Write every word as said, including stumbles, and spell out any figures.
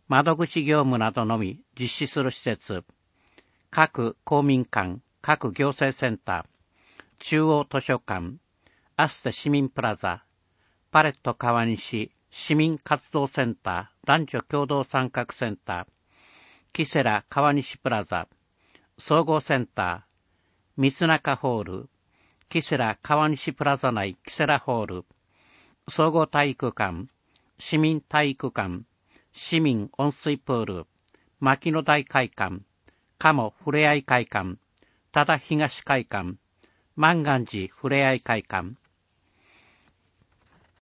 窓口業務などのみ実施する施設、各公民館、各行政センター、中央図書館、アステ市民プラザ、パレット川西市民活動センター男女共同参画センター、キセラ川西プラザ、総合センター、三中ホール、キセラ川西プラザ内キセラホール、総合体育館、市民体育館、市民温水プール、牧野台会館、鴨ふれあい会館、多田東会館、万願寺ふれあい会館、